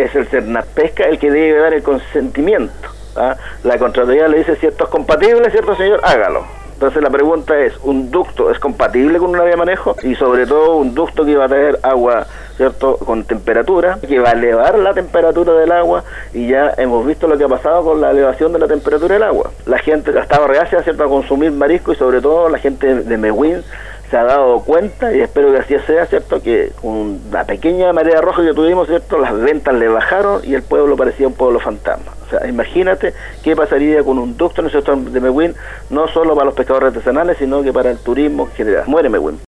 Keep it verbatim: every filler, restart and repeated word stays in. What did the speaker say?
es el Cernapesca el que debe dar el consentimiento. ¿Ah? La Contraloría le dice, si esto es compatible, ¿cierto, señor? Hágalo. Entonces la pregunta es, ¿un ducto es compatible con una vía de manejo? Y sobre todo un ducto que va a traer agua, ¿cierto?, con temperatura, que va a elevar la temperatura del agua, y ya hemos visto lo que ha pasado con la elevación de la temperatura del agua. La gente ha estado reacia, ¿cierto?, a consumir marisco, y sobre todo la gente de Mewin se ha dado cuenta, y espero que así sea, ¿cierto?, que con la pequeña marea roja que tuvimos, ¿cierto?, las ventas le bajaron y el pueblo parecía un pueblo fantasma. O sea, imagínate qué pasaría con un ducto en el sector de Mewin, no solo para los pescadores artesanales, sino que para el turismo en general. Muere Mewin.